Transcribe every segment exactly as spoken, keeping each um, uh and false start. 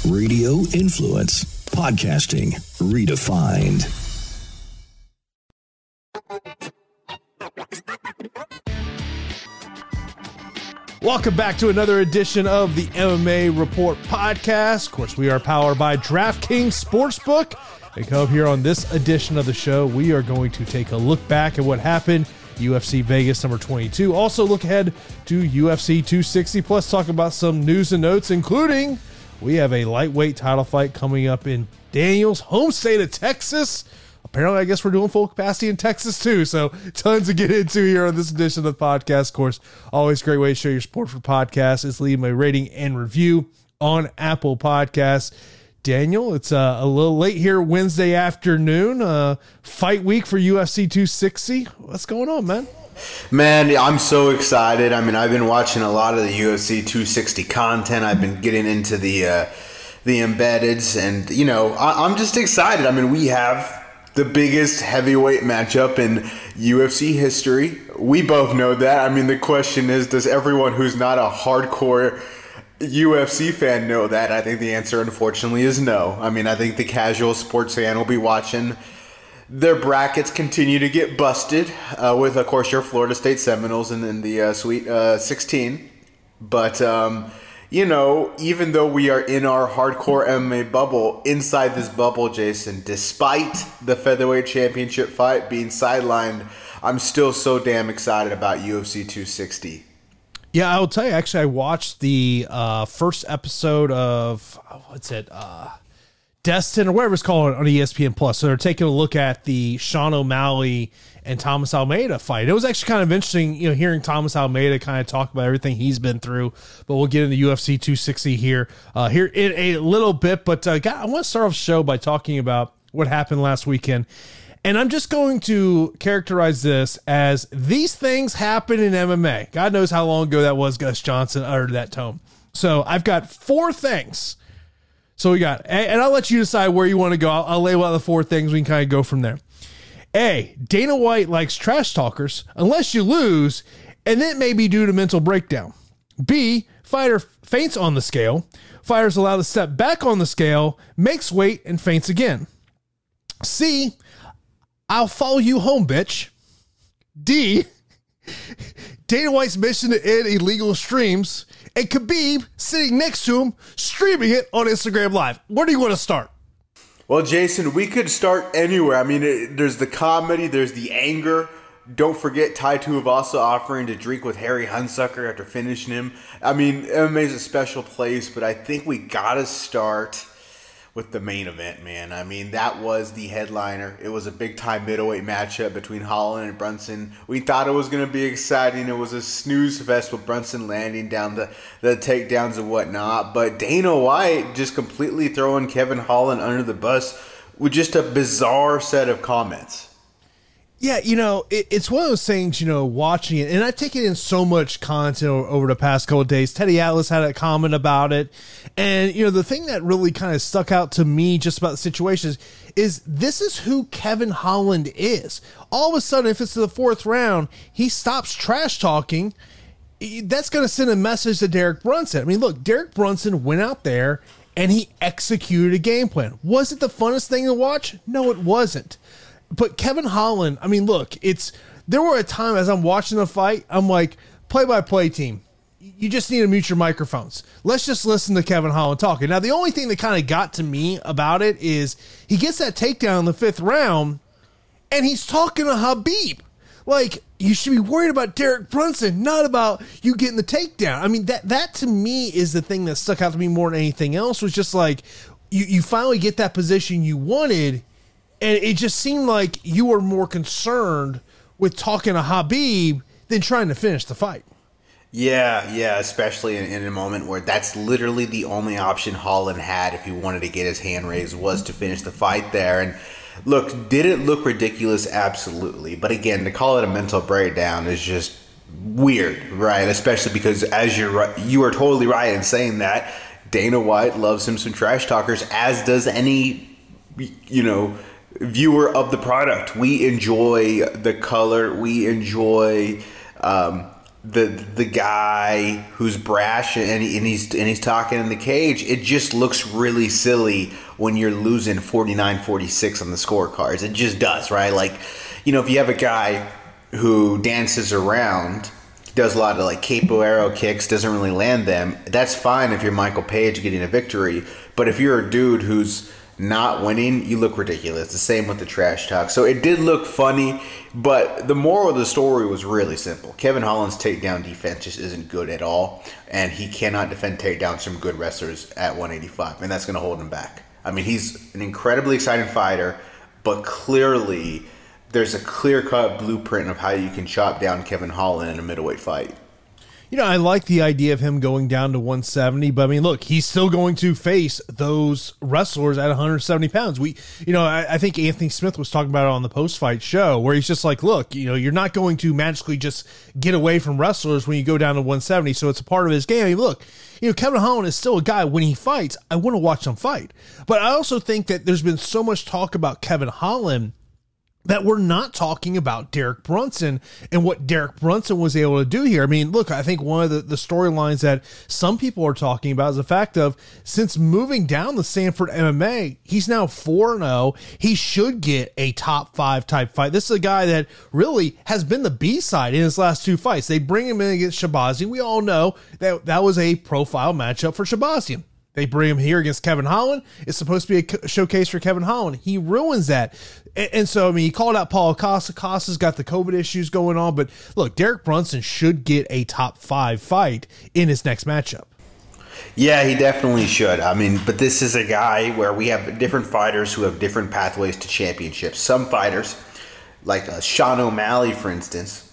Radio Influence. Podcasting redefined. Welcome back to another edition of the M M A Report podcast. Of course, we are powered by DraftKings Sportsbook. And come up here on this edition of the show, we are going to take a look back at what happened U F C Vegas number twenty-two. Also look ahead to U F C two sixty, plus talk about some news and notes, including we have a lightweight title fight coming up in Daniel's home state of Texas. Apparently, I guess we're doing full capacity in Texas too, so tons to get into here on this edition of the podcast. Of course, always a great way to show your support for podcasts is leave a rating and review on Apple Podcasts. Daniel, it's uh, a little late here Wednesday afternoon, uh, fight week for U F C two sixty. What's going on, man? Man, I'm so excited. I mean, I've been watching a lot of the U F C two sixty content. I've been getting into the uh, the embeddeds, and, you know, I- I'm just excited. I mean, we have the biggest heavyweight matchup in U F C history. We both know that. I mean, the question is, does everyone who's not a hardcore U F C fan know that? I think the answer, unfortunately, is no. I mean, I think the casual sports fan will be watching their brackets continue to get busted uh, with, of course, your Florida State Seminoles in, in the uh, Sweet uh, sixteen. But, um, you know, even though we are in our hardcore M M A bubble, inside this bubble, Jason, despite the featherweight championship fight being sidelined, I'm still so damn excited about U F C two sixty. Yeah, I will tell you, actually, I watched the uh, first episode of, what's it, uh, Destin, or whatever it's called, on E S P N Plus. So they're taking a look at the Sean O'Malley and Thomas Almeida fight. It was actually kind of interesting, you know, hearing Thomas Almeida kind of talk about everything he's been through. But we'll get into U F C two sixty here, uh, here in a little bit. But uh, God, I want to start off the show by talking about what happened last weekend. And I'm just going to characterize this as these things happen in M M A. God knows how long ago that was, Gus Johnson uttered that tone. So I've got four things. So we got, and I'll let you decide where you want to go. I'll, I'll label out the four things. We can kind of go from there. A, Dana White likes trash talkers unless you lose, and it may be due to mental breakdown. B, fighter faints on the scale. Fighter's allowed to step back on the scale, makes weight, and faints again. C, I'll follow you home, bitch. D, Dana White's mission to end illegal streams, and Khabib sitting next to him, streaming it on Instagram Live. Where do you want to start? Well, Jason, we could start anywhere. I mean, it, there's the comedy, there's the anger. Don't forget Tai Tuivasa offering to drink with Harry Hunsucker after finishing him. I mean, M M A is a special place, but I think we got to start with the main event, man. I mean, that was the headliner. It was a big-time middleweight matchup between Holland and Brunson. We thought it was going to be exciting. It was a snooze fest with Brunson landing down the, the takedowns and whatnot. But Dana White just completely throwing Kevin Holland under the bus with just a bizarre set of comments. Yeah, you know, it, it's one of those things, you know, watching it, and I've taken in so much content over, over the past couple of days. Teddy Atlas had a comment about it, and, you know, the thing that really kind of stuck out to me just about the situation is, is this is who Kevin Holland is. All of a sudden, if it's the fourth round, he stops trash talking. That's going to send a message to Derek Brunson. I mean, look, Derek Brunson went out there, and he executed a game plan. Was it the funnest thing to watch? No, it wasn't. But Kevin Holland, I mean, look, it's there were a time as I'm watching the fight, I'm like, play-by-play team, you just need to mute your microphones. Let's just listen to Kevin Holland talking. Now, the only thing that kind of got to me about it is he gets that takedown in the fifth round, and he's talking to Khabib. Like, you should be worried about Derek Brunson, not about you getting the takedown. I mean, that that to me is the thing that stuck out to me more than anything else, was just like, you, you finally get that position you wanted, and it just seemed like you were more concerned with talking to Khabib than trying to finish the fight. Yeah, yeah, especially in, in a moment where that's literally the only option Holland had if he wanted to get his hand raised, was to finish the fight there. And look, did it look ridiculous? Absolutely. But again, to call it a mental breakdown is just weird, right? Especially because, as you're right, you are totally right in saying that Dana White loves him some trash talkers, as does any, you know, viewer of the product. We enjoy the color. We enjoy um, the the guy who's brash and, he, and he's and he's talking in the cage. It just looks really silly when you're losing forty-nine forty-six on the scorecards. It just does, right? Like, you know, if you have a guy who dances around, does a lot of like capoeira kicks, doesn't really land them, that's fine if you're Michael Page getting a victory. But if you're a dude who's not winning, you look ridiculous. The same with the trash talk. So it did look funny, but the moral of the story was really simple. Kevin Holland's takedown defense just isn't good at all, and he cannot defend takedowns from good wrestlers at one eighty-five, and that's going to hold him back. I mean, he's an incredibly exciting fighter, but clearly there's a clear-cut blueprint of how you can chop down Kevin Holland in a middleweight fight. You know, I like the idea of him going down to one seventy, but I mean, look, he's still going to face those wrestlers at one seventy pounds. We, you know, I, I think Anthony Smith was talking about it on the post-fight show where he's just like, look, you know, you're not going to magically just get away from wrestlers when you go down to one seventy. So it's a part of his game. I mean, look, you know, Kevin Holland is still a guy when he fights, I want to watch him fight. But I also think that there's been so much talk about Kevin Holland that we're not talking about Derek Brunson and what Derek Brunson was able to do here. I mean, look, I think one of the, the storylines that some people are talking about is the fact of, since moving down the Sanford M M A, he's now four and oh. He should get a top five type fight. This is a guy that really has been the B-side in his last two fights. They bring him in against Shabazian. We all know that that was a profile matchup for Shabazian. They bring him here against Kevin Holland. It's supposed to be a showcase for Kevin Holland. He ruins that. And, and so, I mean, he called out Paul Acosta. Acosta's got the COVID issues going on. But look, Derek Brunson should get a top five fight in his next matchup. Yeah, he definitely should. I mean, but this is a guy where we have different fighters who have different pathways to championships. Some fighters, like uh, Sean O'Malley, for instance,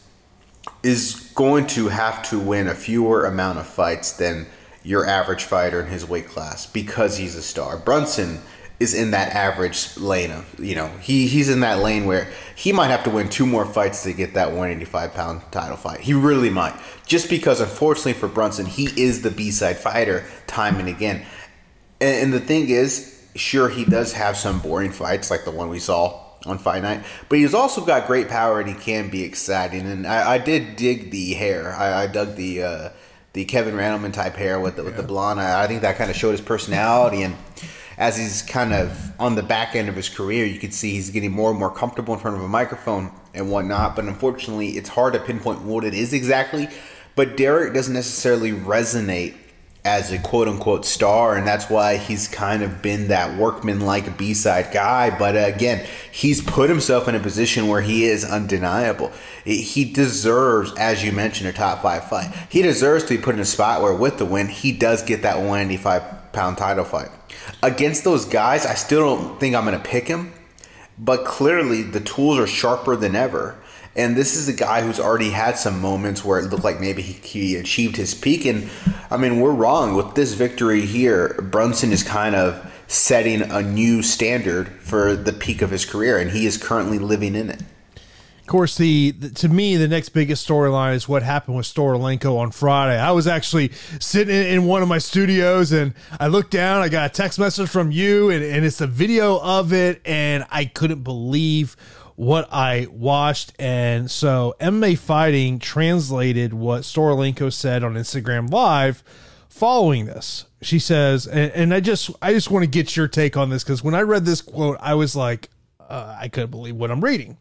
is going to have to win a fewer amount of fights than your average fighter in his weight class because he's a star. Brunson is in that average lane of, you know, he he's in that lane where he might have to win two more fights to get that one eighty-five pound title fight. He really might. Just because, unfortunately for Brunson, he is the B-side fighter time and again. And, and the thing is, sure, he does have some boring fights like the one we saw on Fight Night, but he's also got great power and he can be exciting. And I, I did dig the hair. I, I dug the uh, the Kevin Randleman type hair with the, with the blonde. I, I think that kind of showed his personality. And as he's kind of on the back end of his career, you can see he's getting more and more comfortable in front of a microphone and whatnot. But unfortunately, it's hard to pinpoint what it is exactly. But Derek doesn't necessarily resonate as a quote-unquote star, and that's why he's kind of been that workman-like B-side guy. But uh, again, he's put himself in a position where he is undeniable. He deserves, as you mentioned, a top five fight. He deserves to be put in a spot where, with the win, he does get that one eighty-five pound title fight. Against those guys, I still don't think I'm going to pick him, but clearly the tools are sharper than ever. And this is a guy who's already had some moments where it looked like maybe he, he achieved his peak. And, I mean, we're wrong. With this victory here, Brunson is kind of setting a new standard for the peak of his career, and he is currently living in it. Of course, the, the to me, the next biggest storyline is what happened with Storolenko on Friday. I was actually sitting in, in one of my studios, and I looked down. I got a text message from you, and, and it's a video of it, and I couldn't believe what I watched. And so M M A Fighting translated what Storolenko said on Instagram Live following this. She says, and, and I just I just want to get your take on this, because when I read this quote, I was like, uh, I couldn't believe what I'm reading.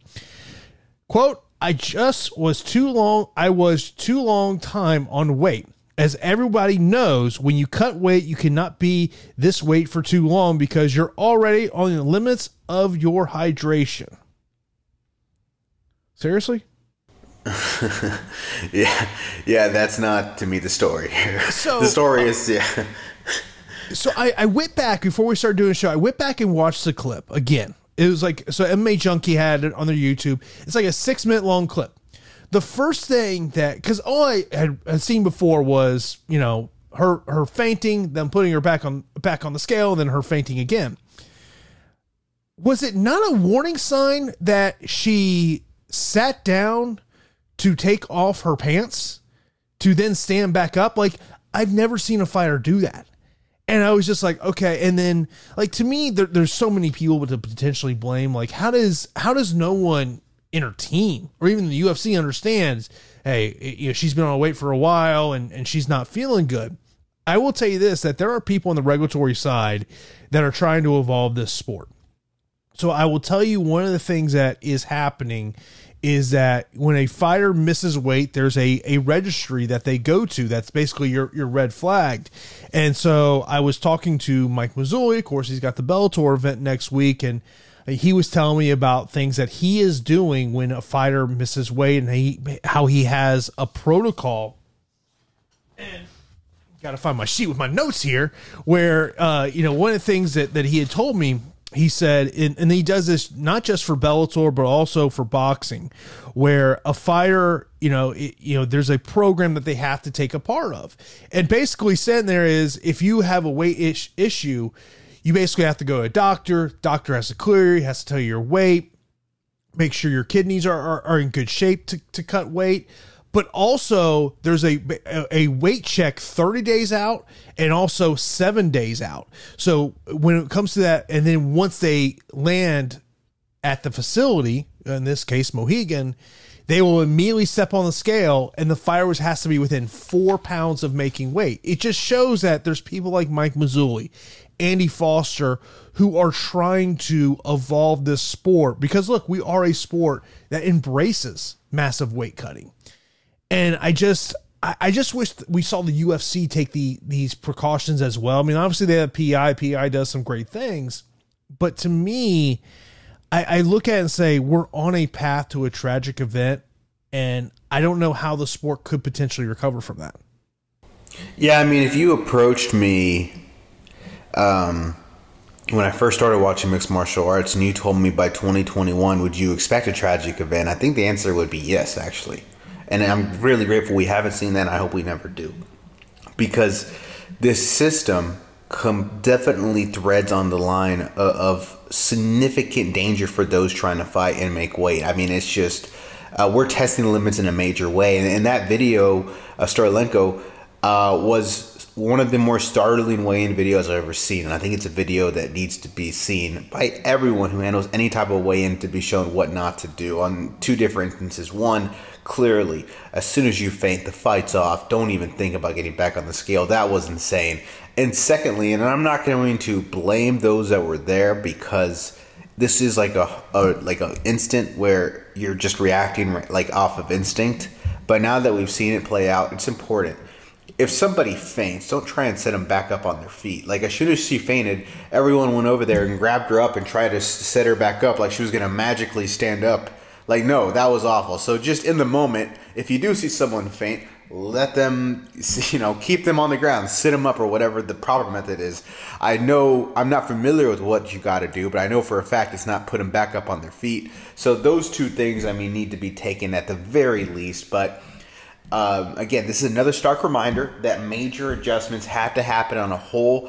Quote, I just was too long. I was too long time on weight. As everybody knows, when you cut weight, you cannot be this weight for too long because you're already on the limits of your hydration. Seriously? yeah, yeah. That's not, to me, the story here. So, the story is, yeah. So I, I went back before we started doing the show. I went back and watched the clip again. It was like, so M M A Junkie had it on their YouTube. It's like a six minute long clip. The first thing that, because all I had, had seen before was, you know, her her fainting, then putting her back on back on the scale, then her fainting again. Was it not a warning sign that she sat down to take off her pants to then stand back up? Like, I've never seen a fighter do that. And I was just like, okay. And then, like, to me, there, there's so many people to potentially blame. Like, how does how does no one in her team or even the U F C understands, hey, you know, she's been on weight for a while and, and she's not feeling good. I will tell you this, that there are people on the regulatory side that are trying to evolve this sport. So I will tell you one of the things that is happening is that when a fighter misses weight, there's a, a registry that they go to that's basically your, your red flagged. And so I was talking to Mike Mazzulli. Of course, he's got the Bellator event next week, and he was telling me about things that he is doing when a fighter misses weight and he, how he has a protocol. And got to find my sheet with my notes here where, uh, you know, one of the things that, that he had told me, he said, and, and he does this not just for Bellator, but also for boxing, where a fighter, you know, it, you know, there's a program that they have to take a part of. And basically said there is, if you have a weight ish issue, you basically have to go to a doctor. Doctor has to clear you, has to tell you your weight, make sure your kidneys are, are, are in good shape to, to cut weight. But also there's a, a weight check thirty days out and also seven days out. So when it comes to that, and then once they land at the facility, in this case, Mohegan, they will immediately step on the scale and the fighter has to be within four pounds of making weight. It just shows that there's people like Mike Mazzulli, Andy Foster, who are trying to evolve this sport because look, we are a sport that embraces massive weight cutting. And I just, I just wish we saw the U F C take the these precautions as well. I mean, obviously they have P I. P I does some great things, but to me, I, I look at it and say we're on a path to a tragic event, and I don't know how the sport could potentially recover from that. Yeah, I mean, if you approached me um, when I first started watching mixed martial arts, and you told me by twenty twenty-one, would you expect a tragic event? I think the answer would be yes, actually. And I'm really grateful we haven't seen that, and I hope we never do. Because this system com- definitely threads on the line of, of significant danger for those trying to fight and make weight. I mean, it's just, uh, we're testing the limits in a major way. And, and that video of Starilenko uh, was one of the more startling weigh-in videos I've ever seen. And I think it's a video that needs to be seen by everyone who handles any type of weigh-in to be shown what not to do on two different instances. One, clearly, as soon as you faint, the fight's off. Don't even think about getting back on the scale. That was insane. And secondly, and I'm not going to blame those that were there because this is like a, a like an instant where you're just reacting like off of instinct. But now that we've seen it play out, it's important. If somebody faints, don't try and set them back up on their feet. Like as soon as she fainted, everyone went over there and grabbed her up and tried to set her back up like she was going to magically stand up. Like, no, that was awful. So just in the moment, if you do see someone faint, let them, you know, keep them on the ground, sit them up or whatever the proper method is. I know I'm not familiar with what you got to do, but I know for a fact it's not put them back up on their feet. So those two things, I mean, need to be taken at the very least. But um, again, this is another stark reminder that major adjustments have to happen on a whole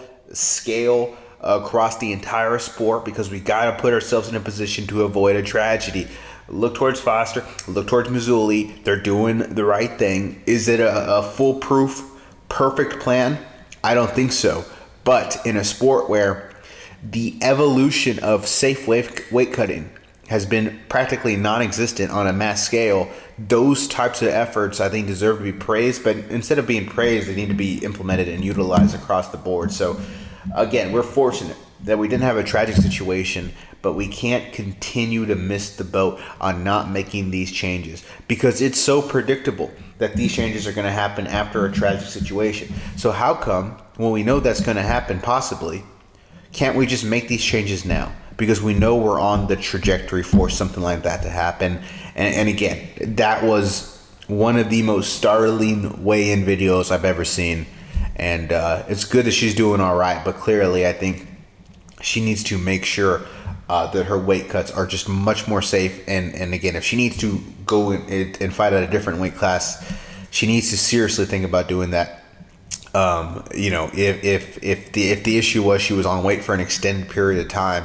scale across the entire sport because we got to put ourselves in a position to avoid a tragedy. Look towards Foster. Look towards Mazzulli. They're doing the right thing. Is it a, a foolproof, perfect plan? I don't think so. But in a sport where the evolution of safe weight, weight cutting has been practically non-existent on a mass scale, those types of efforts, I think, deserve to be praised. But instead of being praised, they need to be implemented and utilized across the board. So, again, we're fortunate that we didn't have a tragic situation, but we can't continue to miss the boat on not making these changes because it's so predictable that these changes are going to happen after a tragic situation. So how come, when we know that's going to happen possibly, can't we just make these changes now? Because we know we're on the trajectory for something like that to happen. And, and again, that was one of the most startling weigh-in videos I've ever seen. And uh, it's good that she's doing all right, but clearly I think she needs to make sure uh, that her weight cuts are just much more safe. And, and again, if she needs to go in, and fight at a different weight class, she needs to seriously think about doing that. Um, you know, if if if the if the issue was she was on weight for an extended period of time,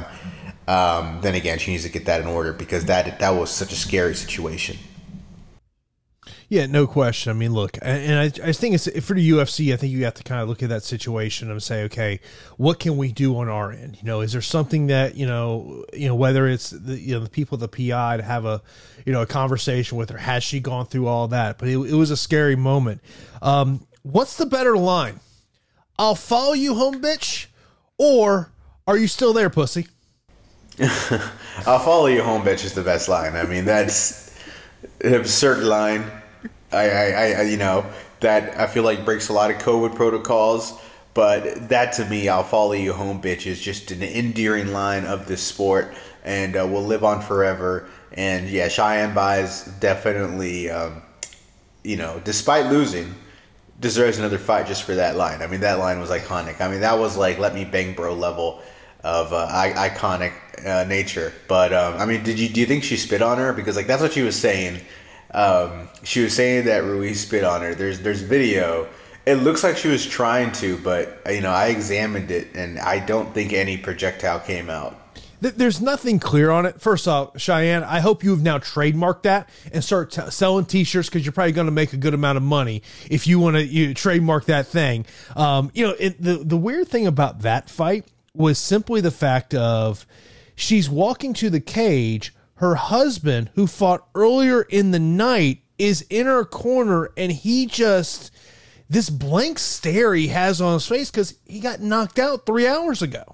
um, then again she needs to get that in order because that that was such a scary situation. Yeah, no question. I mean, look, and I, I think it's for the U F C. I think you have to kind of look at that situation and say, okay, what can we do on our end? You know, is there something that you know, you know, whether it's the you know the people at the P I to have a you know a conversation with her? Has she gone through all that? But it, it was a scary moment. Um, what's the better line? I'll follow you home, bitch, or are you still there, pussy? I'll follow you home, bitch is the best line. I mean, that's an absurd line. I, I, I, you know, that I feel like breaks a lot of COVID protocols, but that to me, I'll follow you home, bitch, is just an endearing line of this sport, and uh, will live on forever. And yeah, Cheyenne Buys definitely, um, you know, despite losing, deserves another fight just for that line. I mean, that line was iconic. I mean, that was like let me bang bro level of uh, I- iconic uh, nature. But um, I mean, did you do you think she spit on her? Because like that's what she was saying. Um, she was saying that Ruiz spit on her. There's there's video. It looks like she was trying to, but you know I examined it and I don't think any projectile came out. There's nothing clear on it. First off, Cheyenne, I hope you've now trademarked that and start t- selling T-shirts because you're probably going to make a good amount of money if you want to you trademark that thing. Um, you know, it, the the weird thing about that fight was simply the fact of she's walking to the cage. Her husband, who fought earlier in the night, is in her corner, and he just, this blank stare he has on his face because he got knocked out three hours ago.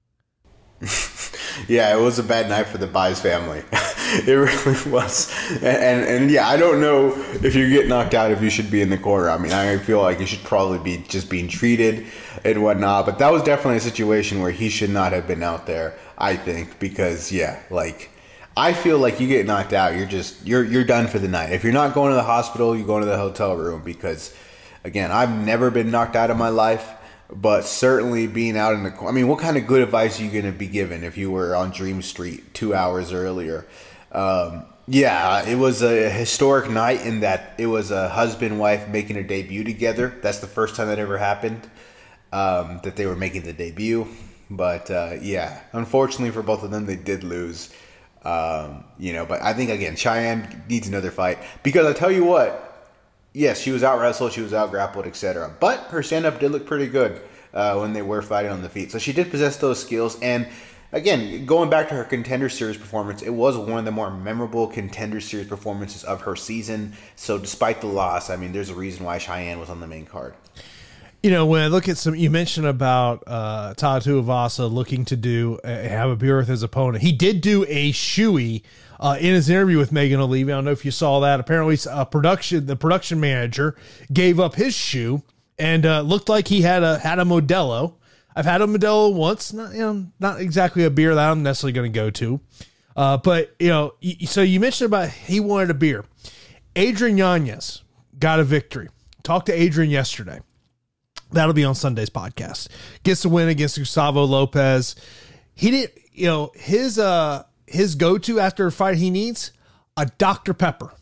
Yeah, it was a bad night for the Buys family. It really was. And, and, and yeah, I don't know if you get knocked out if you should be in the corner. I mean, I feel like you should probably be just being treated and whatnot. But that was definitely a situation where he should not have been out there, I think, because, yeah, like, I feel like you get knocked out, you're just you're you're done for the night. If you're not going to the hospital, you go to the hotel room because, again, I've never been knocked out in my life, but certainly being out in the. I mean, what kind of good advice are you going to be given if you were on Dream Street two hours earlier? Um, yeah, it was a historic night in that it was a husband and wife making a debut together. That's the first time that ever happened, um, that they were making the debut. But uh, yeah, unfortunately for both of them, they did lose. Um, you know, but I think again, Cheyenne needs another fight because I tell you what, yes, she was out wrestled, she was out grappled, et cetera. But her stand up did look pretty good uh, when they were fighting on the feet. So she did possess those skills. And again, going back to her Contender Series performance, it was one of the more memorable Contender Series performances of her season. So despite the loss, I mean, there's a reason why Cheyenne was on the main card. You know, when I look at some, you mentioned about uh, Tai Tuivasa looking to do uh, have a beer with his opponent. He did do a shoey uh, in his interview with Megan O'Leary. I don't know if you saw that. Apparently, uh, production the production manager gave up his shoe and uh, looked like he had a had a Modelo. I've had a Modelo once. Not you know, not exactly a beer that I'm necessarily going to go to, uh, but you know. So you mentioned about he wanted a beer. Adrian Yanez got a victory. Talked to Adrian yesterday. That'll be on Sunday's podcast. Gets the win against Gustavo Lopez. He did, you know, his uh his go-to after a fight he needs a Doctor Pepper.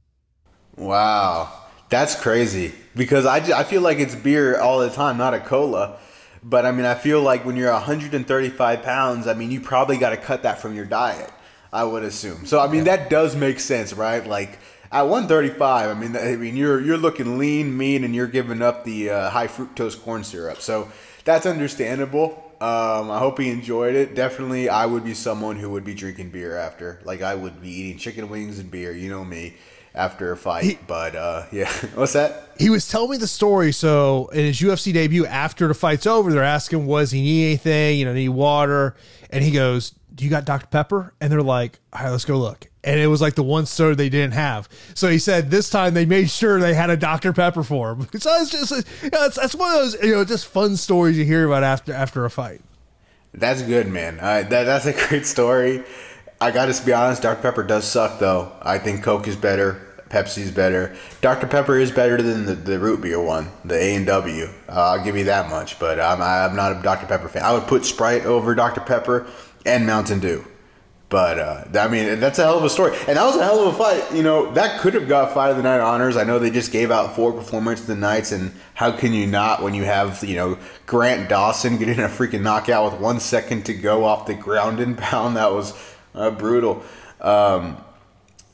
Wow, that's crazy because I, I feel like it's beer all the time, not a cola. But I mean, I feel like when you're one hundred thirty-five pounds, I mean, you probably got to cut that from your diet, I would assume. So I mean, that does make sense, right? Like. At one thirty-five, I mean, I mean, you're you're looking lean, mean, and you're giving up the uh, high fructose corn syrup. So that's understandable. Um, I hope he enjoyed it. Definitely, I would be someone who would be drinking beer after. Like, I would be eating chicken wings and beer. You know me, after a fight. He, but uh, yeah, what's that? He was telling me the story. So in his U F C debut, after the fight's over, they're asking, "Was he need anything? You know, need water?" And he goes, "Do you got Doctor Pepper?" And they're like, "All right, let's go look." And it was like the one soda they didn't have. So he said this time they made sure they had a Doctor Pepper for him. So it's just, you know, it's, it's one of those, you know, just fun stories you hear about after after a fight. That's good, man. Uh, that that's a great story. I got to be honest, Doctor Pepper does suck, though. I think Coke is better. Pepsi's better. Doctor Pepper is better than the, the root beer one, the A and W. Uh, I'll give you that much, but I'm, I'm not a Doctor Pepper fan. I would put Sprite over Doctor Pepper and Mountain Dew. But, uh, I mean, that's a hell of a story. And that was a hell of a fight. You know, that could have got Fight of the Night honors. I know they just gave out four Performance of the Nights, and how can you not when you have, you know, Grant Dawson getting a freaking knockout with one second to go off the ground and pound? That was uh, brutal. Um,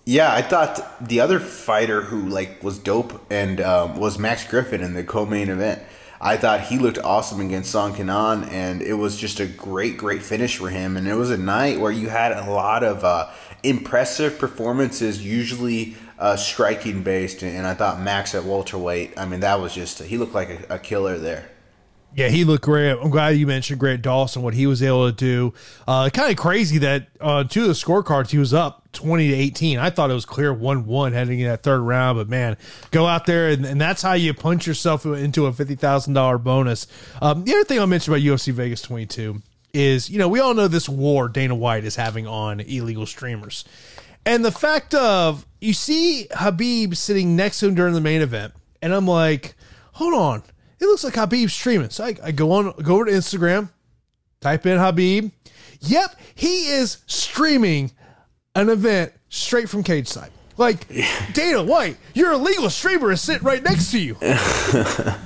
Yeah, I thought the other fighter who like was dope and um, was Max Griffin in the co-main event. I thought he looked awesome against Song Kenan, and it was just a great, great finish for him. And it was a night where you had a lot of uh, impressive performances, usually uh, striking based. And I thought Max at welterweight, I mean, that was just, he looked like a, a killer there. Yeah, he looked great. I'm glad you mentioned Grant Dawson, what he was able to do. Uh, kind of crazy that uh, two of the scorecards, he was up twenty to eighteen. I thought it was clear one one heading in that third round, but man, go out there, and, and that's how you punch yourself into a fifty thousand dollars bonus. Um, the other thing I'll mention about U F C Vegas twenty-two is, you know, we all know this war Dana White is having on illegal streamers. And the fact of, you see Khabib sitting next to him during the main event, and I'm like, hold on. It looks like Khabib's streaming. So I, I go on, go over to Instagram, type in Khabib. Yep, he is streaming an event straight from cage side. Like, Dana White, your illegal streamer is sitting right next to you. That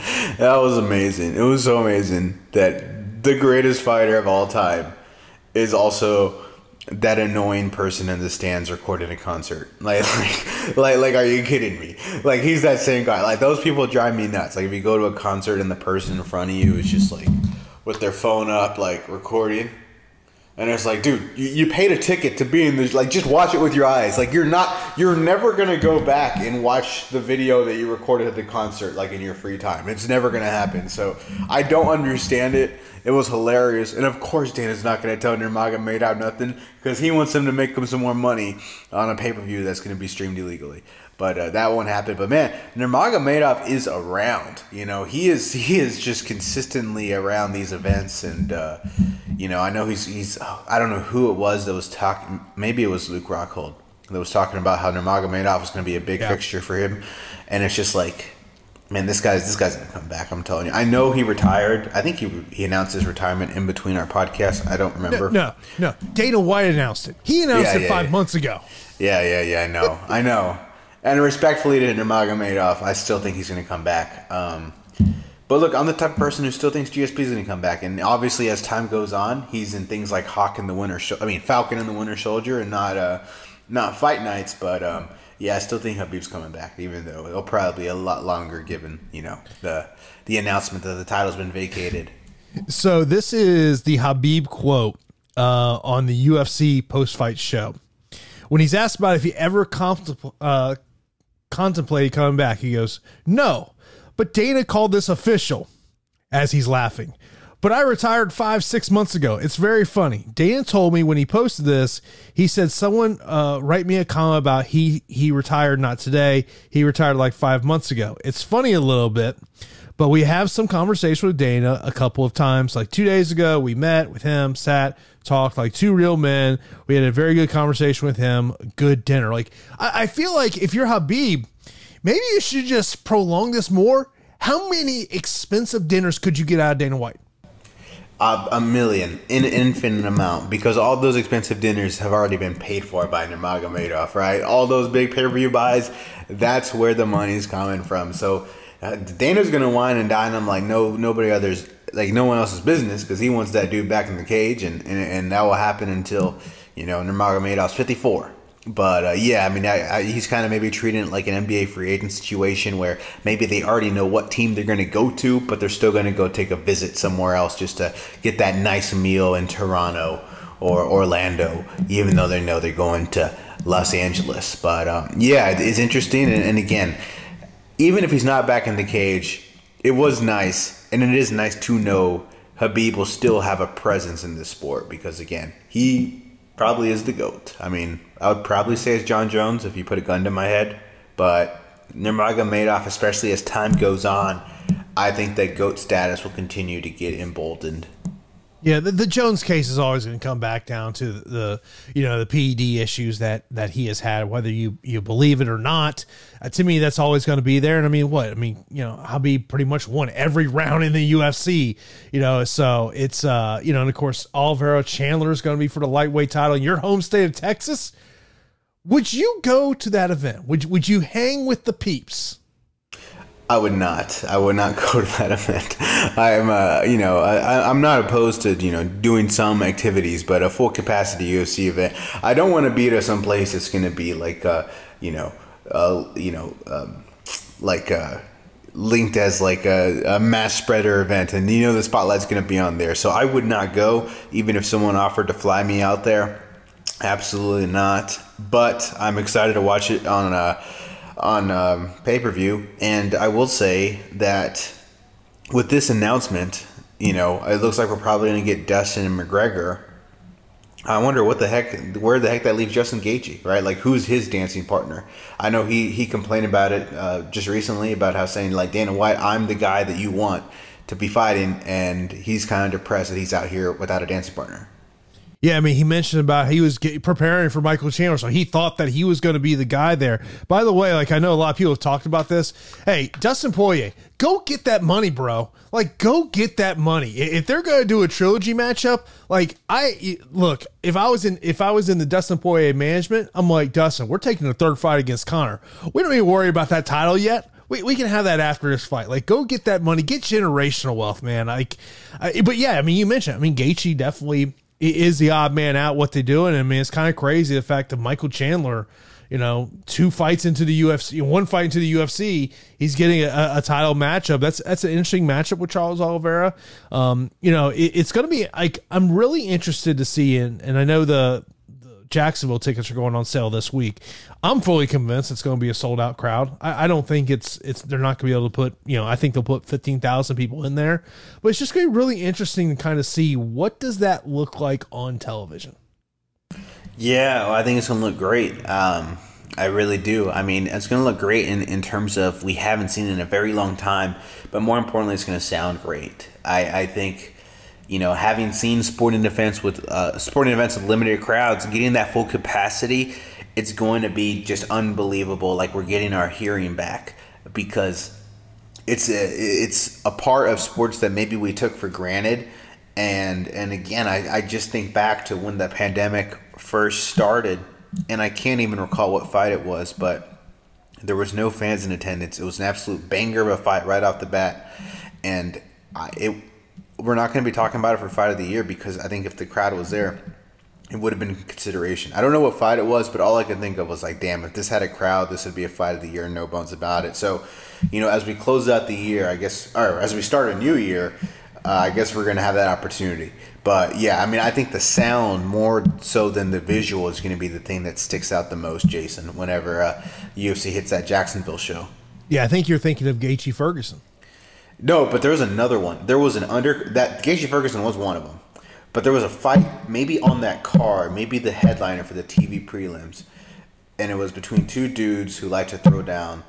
was amazing. It was so amazing that the greatest fighter of all time is also that annoying person in the stands recording a concert. Like, like, like, like, are you kidding me? Like, he's that same guy. Like, those people drive me nuts. Like, if you go to a concert and the person in front of you is just like with their phone up, like recording, and it's like, dude, you, you paid a ticket to be in this. Like, just watch it with your eyes. Like, you're not, you're never gonna go back and watch the video that you recorded at the concert, like in your free time. It's never gonna happen. So I don't understand it. It was hilarious. And of course, Dana's not going to tell Nurmagomedov nothing because he wants him to make him some more money on a pay-per-view that's going to be streamed illegally. But uh, that won't happen. But man, Nurmagomedov is around. You know, he is he is just consistently around these events. And, uh, you know, I know he's, he's, I don't know who it was that was talking. Maybe it was Luke Rockhold that was talking about how Nurmagomedov was going to be a big yeah. fixture for him. And it's just like, man, this guy's this guy's gonna come back. I'm telling you. I know he retired. I think he he announced his retirement in between our podcasts. I don't remember. No, no, no. Dana White announced it. He announced yeah, it yeah, five yeah. months ago. Yeah, yeah, yeah. I know, I know. And respectfully to Nurmagomedov, I still think he's gonna come back. Um, but look, I'm the type of person who still thinks G S P is gonna come back. And obviously, as time goes on, he's in things like Hawk and the Winter. Sh- I mean, Falcon and the Winter Soldier, and not uh, not Fight Nights, but. Um, Yeah, I still think Khabib's coming back, even though it'll probably be a lot longer given, you know, the the announcement that the title's been vacated. So this is the Khabib quote uh, on the U F C post-fight show. When he's asked about if he ever contempl- uh, contemplated coming back, he goes, no, but Dana called this official, as he's laughing. But I retired five, six months ago. It's very funny. Dana told me when he posted this, he said, someone uh, write me a comment about he he retired not today. He retired like five months ago. It's funny a little bit, but we have some conversation with Dana a couple of times. Like two days ago, we met with him, sat, talked like two real men. We had a very good conversation with him. Good dinner. Like I, I feel like if you're Khabib, maybe you should just prolong this more. How many expensive dinners could you get out of Dana White? Uh, a million, an infinite amount, because all those expensive dinners have already been paid for by Nurmagomedov, right? All those big pay-per-view buys, that's where the money's coming from. So uh, Dana's gonna wine and dine him like no nobody others, like no one else's business, because he wants that dude back in the cage, and, and, and that will happen until, you know, Nurmagomedov's fifty-four. But, uh, yeah, I mean, I, I, he's kind of maybe treating it like an N B A free agent situation where maybe they already know what team they're going to go to, but they're still going to go take a visit somewhere else just to get that nice meal in Toronto or Orlando, even though they know they're going to Los Angeles. But, um, yeah, it's interesting. And, and, again, even if he's not back in the cage, it was nice, and it is nice to know Khabib will still have a presence in this sport because, again, he probably is the GOAT. I mean, I would probably say it's John Jones if you put a gun to my head, but Nurmagomedov, especially as time goes on, I think that GOAT status will continue to get emboldened. Yeah, the, the Jones case is always going to come back down to the, the you know the P E D issues that that he has had, whether you you believe it or not. Uh, to me, that's always going to be there. And I mean, what I mean, you know, Khabib pretty much won every round in the U F C. You know, so it's uh you know, and of course, Oliveira Chandler is going to be for the lightweight title in your home state of Texas. Would you go to that event? Would would you hang with the peeps? I would not. I would not go to that event. I'm, uh, you know, I, I'm not opposed to, you know, doing some activities, but a full capacity U F C event, I don't want to be to some place that's going to be like, uh, you know, uh, you know, um, like uh, linked as like a, a mass spreader event, and you know the spotlight's going to be on there. So I would not go, even if someone offered to fly me out there. Absolutely not. But I'm excited to watch it on a. on um, pay-per-view, and I will say that with this announcement, you know, it looks like we're probably going to get Dustin and McGregor. I wonder what the heck, where the heck that leaves Justin Gaethje, right? Like, who's his dancing partner? I know he, he complained about it uh, just recently, about how saying, like, Dana White, I'm the guy that you want to be fighting, and he's kind of depressed that he's out here without a dancing partner. Yeah, I mean, he mentioned about he was get, preparing for Michael Chandler, so he thought that he was going to be the guy there. By the way, like, I know a lot of people have talked about this. Hey, Dustin Poirier, go get that money, bro. Like, go get that money. If they're going to do a trilogy matchup, like, I look, if I was in if I was in the Dustin Poirier management, I'm like, Dustin, we're taking a third fight against Conor. We don't even worry about that title yet. We we can have that after this fight. Like, go get that money, get generational wealth, man. Like, I, but yeah, I mean, you mentioned, I mean, Gaethje definitely is the odd man out what they're doing. I mean, it's kind of crazy the fact that Michael Chandler, you know, two fights into the U F C, one fight into the U F C, he's getting a, a title matchup. That's that's an interesting matchup with Charles Oliveira. Um, you know, it, it's going to be like, I'm really interested to see, and and I know the, the Jacksonville tickets are going on sale this week. I'm fully convinced it's going to be a sold out crowd. I, I don't think it's it's they're not going to be able to put, you know, I think they'll put fifteen thousand people in there, but it's just going to be really interesting to kind of see what does that look like on television. Yeah, well, I think it's going to look great. Um, I really do. I mean, it's going to look great in, in terms of we haven't seen it in a very long time, but more importantly, it's going to sound great. I, I think, you know, having seen sporting events with uh, sporting events with limited crowds, getting that full capacity, it's going to be just unbelievable. Like, we're getting our hearing back, because it's a, it's a part of sports that maybe we took for granted. And and again, I, I just think back to when the pandemic first started, and I can't even recall what fight it was, but there was no fans in attendance. It was an absolute banger of a fight right off the bat. And I, it we're not going to be talking about it for Fight of the Year, because I think if the crowd was there, it would have been consideration. I don't know what fight it was, but all I could think of was like, damn, if this had a crowd, this would be a Fight of the Year, no bones about it. So, you know, as we close out the year, I guess, or as we start a new year, uh, I guess we're going to have that opportunity. But yeah, I mean, I think the sound more so than the visual is going to be the thing that sticks out the most, Jason, whenever uh, U F C hits that Jacksonville show. Yeah, I think you're thinking of Gaethje Ferguson. No, but there was another one. There was an under that Gaethje Ferguson was one of them. But there was a fight maybe on that card, maybe the headliner for the T V prelims, and it was between two dudes who like to throw down.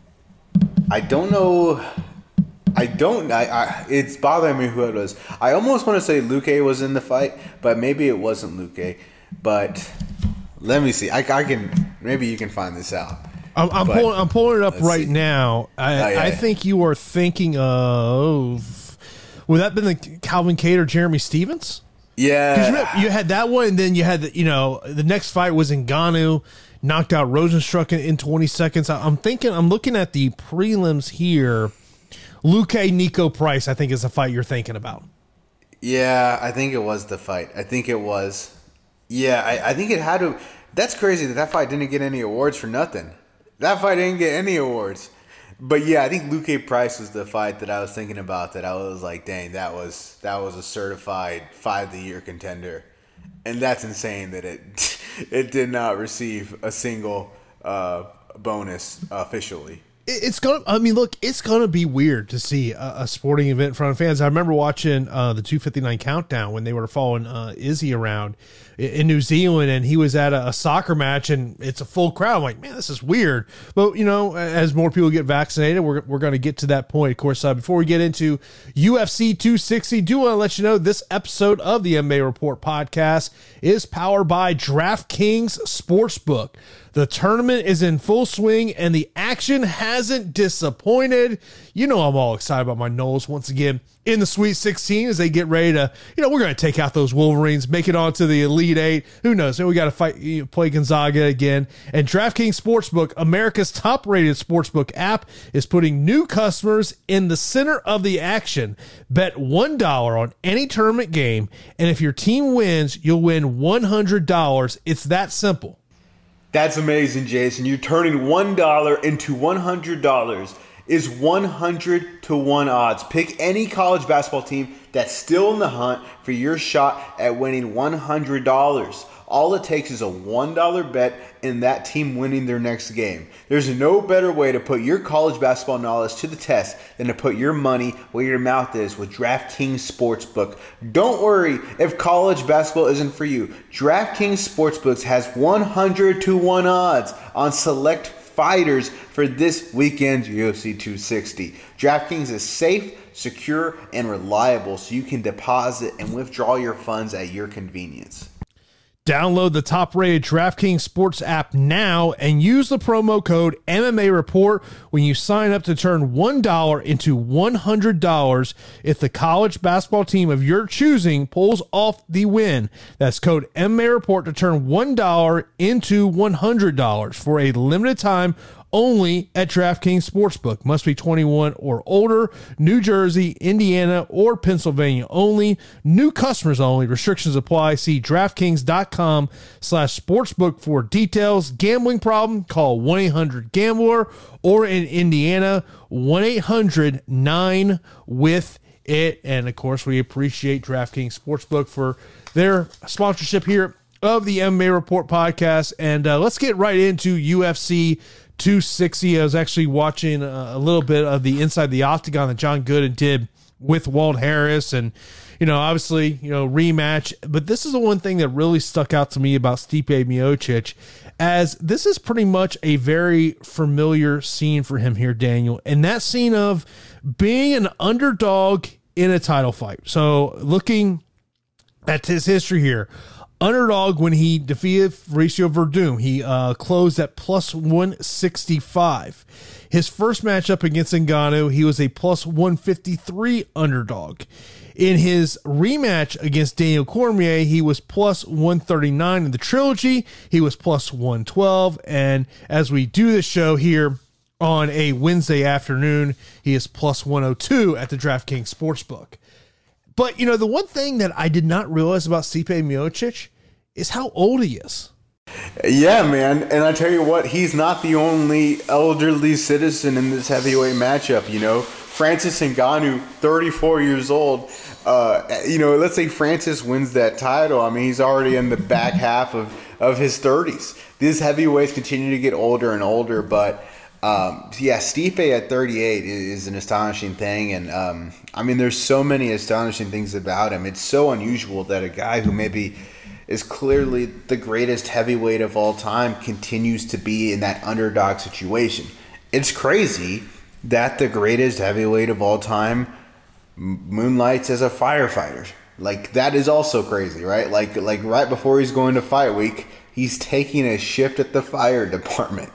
I don't know. I don't. I, I. It's bothering me who it was. I almost want to say Luque was in the fight, but maybe it wasn't Luque. But let me see. I, I can. Maybe you can find this out. I'm, I'm pulling. I'm pulling it up right see. now. I, oh, yeah, I yeah. think you are thinking of. Would that been the Calvin Kattar, Jeremy Stevens? Yeah, you, you had that one, and then you had the, you know, the next fight was Ngannou, knocked out Rosenstruck in, in twenty seconds. I, I'm thinking. I'm looking at the prelims here. Luque, Nico Price, I think is the fight you're thinking about. Yeah, I think it was the fight. I think it was. Yeah, I, I think it had to. That's crazy that that fight didn't get any awards for nothing. That fight didn't get any awards. But yeah, I think Luque Price was the fight that I was thinking about, that I was like, dang, that was that was a certified fight of the year contender. And that's insane that it it did not receive a single uh, bonus officially. It's gonna. I mean, look, it's gonna be weird to see a, a sporting event in front of fans. I remember watching uh, the two fifty-nine Countdown when they were following uh, Izzy around in, in New Zealand, and he was at a, a soccer match, and it's a full crowd. I'm like, man, this is weird. But you know, as more people get vaccinated, we're we're gonna get to that point. Of course, uh, before we get into U F C two sixty, do want to let you know this episode of the M M A Report podcast is powered by DraftKings Sportsbook. The tournament is in full swing and the action hasn't disappointed. You know I'm all excited about my Noles once again in the Sweet sixteen as they get ready to, you know, we're going to take out those Wolverines, make it onto the Elite Eight. Who knows? Then we got to fight, you know, play Gonzaga again. And DraftKings Sportsbook, America's top-rated sportsbook app, is putting new customers in the center of the action. Bet one dollar on any tournament game, and if your team wins, you'll win one hundred dollars. It's that simple. That's amazing, Jason. You're turning one dollar into one hundred dollars. Is one hundred to one odds. Pick any college basketball team that's still in the hunt for your shot at winning one hundred dollars. All it takes is a one dollar bet and that team winning their next game. There's no better way to put your college basketball knowledge to the test than to put your money where your mouth is with DraftKings Sportsbook. Don't worry if college basketball isn't for you. DraftKings Sportsbook has one hundred to one odds on select fighters for this weekend's U F C two sixty. DraftKings is safe, secure, and reliable, so you can deposit and withdraw your funds at your convenience. Download the top-rated DraftKings Sports app now and use the promo code M M A Report when you sign up to turn one dollar into one hundred dollars if the college basketball team of your choosing pulls off the win. That's code M M A Report to turn one dollar into one hundred dollars for a limited time only at DraftKings Sportsbook. Must be twenty-one or older. New Jersey, Indiana, or Pennsylvania only. New customers only. Restrictions apply. See DraftKings.com slash sportsbook for details. Gambling problem? Call one eight hundred gambler or in Indiana, one eight hundred nine with it. And of course, we appreciate DraftKings Sportsbook for their sponsorship here of the M M A Report podcast. And uh, let's get right into U F C two sixty. I was actually watching a little bit of the Inside the Octagon that John Gooden did with Walt Harris, and you know, obviously, you know, rematch. But this is the one thing that really stuck out to me about Stipe Miocic, as this is pretty much a very familiar scene for him here, Daniel, and that scene of being an underdog in a title fight. So looking at his history here, underdog when he defeated Mauricio Verdum. He uh, closed at plus one sixty-five. His first matchup against Ngannou, he was a plus one fifty-three underdog. In his rematch against Daniel Cormier, he was plus one thirty-nine. In the trilogy, he was plus one twelve. And as we do this show here on a Wednesday afternoon, he is plus one oh two at the DraftKings Sportsbook. But, you know, the one thing that I did not realize about Stipe Miocic is how old he is. Yeah, man. And I tell you what, he's not the only elderly citizen in this heavyweight matchup, you know. Francis Ngannou, thirty-four years old. Uh, you know, let's say Francis wins that title. I mean, he's already in the back half of, of his thirties. These heavyweights continue to get older and older, but Um, yeah, Stipe at thirty-eight is an astonishing thing, and um, I mean, there's so many astonishing things about him. It's so unusual that a guy who maybe is clearly the greatest heavyweight of all time continues to be in that underdog situation. It's crazy that the greatest heavyweight of all time moonlights as a firefighter. Like, that is also crazy, right? Like, like right before he's going to fight week, he's taking a shift at the fire department.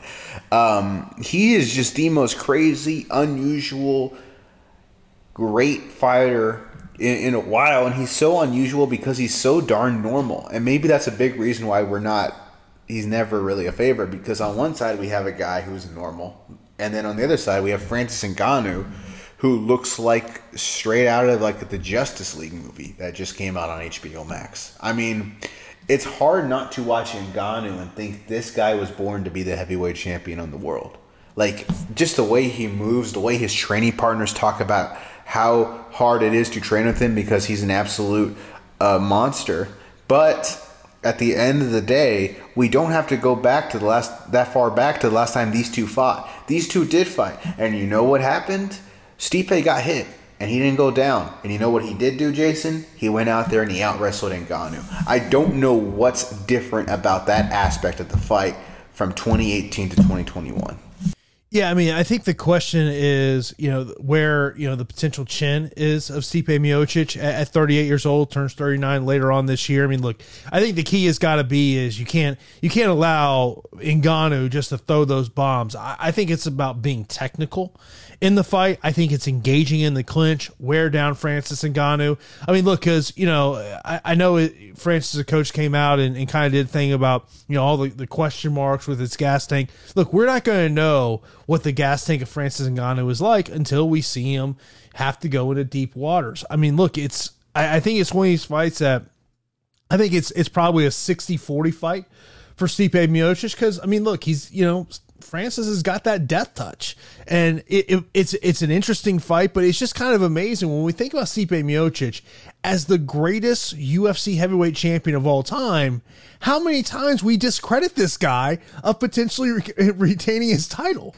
Um, he is just the most crazy, unusual, great fighter in, in a while, and he's so unusual because he's so darn normal. And maybe that's a big reason why we're not, he's never really a favorite, because on one side we have a guy who's normal, and then on the other side we have Francis Ngannou, who looks like straight out of like the Justice League movie that just came out on H B O Max. I mean, it's hard not to watch Ngannou and think this guy was born to be the heavyweight champion of the world. Like, just the way he moves, the way his training partners talk about how hard it is to train with him because he's an absolute uh, monster. But at the end of the day, we don't have to go back to the last that far back to the last time these two fought. These two did fight, and you know what happened? Stipe got hit, and he didn't go down. And you know what he did do, Jason? He went out there and he out-wrestled Ngannou. I don't know what's different about that aspect of the fight from twenty eighteen to twenty twenty-one. Yeah, I mean, I think the question is, you know, where, you know, the potential chin is of Stipe Miocic at, at thirty-eight years old, turns thirty-nine later on this year. I mean, look, I think the key has got to be is you can't you can't allow Ngannou just to throw those bombs. I, I think it's about being technical in the fight. I think it's engaging in the clinch, wear down Francis Ngannou. I mean, look, because, you know, I, I know it, Francis, the coach, came out and, and kind of did a thing about, you know, all the, the question marks with his gas tank. Look, we're not going to know what the gas tank of Francis Ngannou is like until we see him have to go into deep waters. I mean, look, it's I, I think it's one of these fights that I think it's it's probably a sixty forty fight for Stipe Miocic because, I mean, look, he's, you know, Francis has got that death touch, and it, it, it's it's an interesting fight, but it's just kind of amazing when we think about Stipe Miocic as the greatest U F C heavyweight champion of all time, how many times we discredit this guy of potentially re- retaining his title.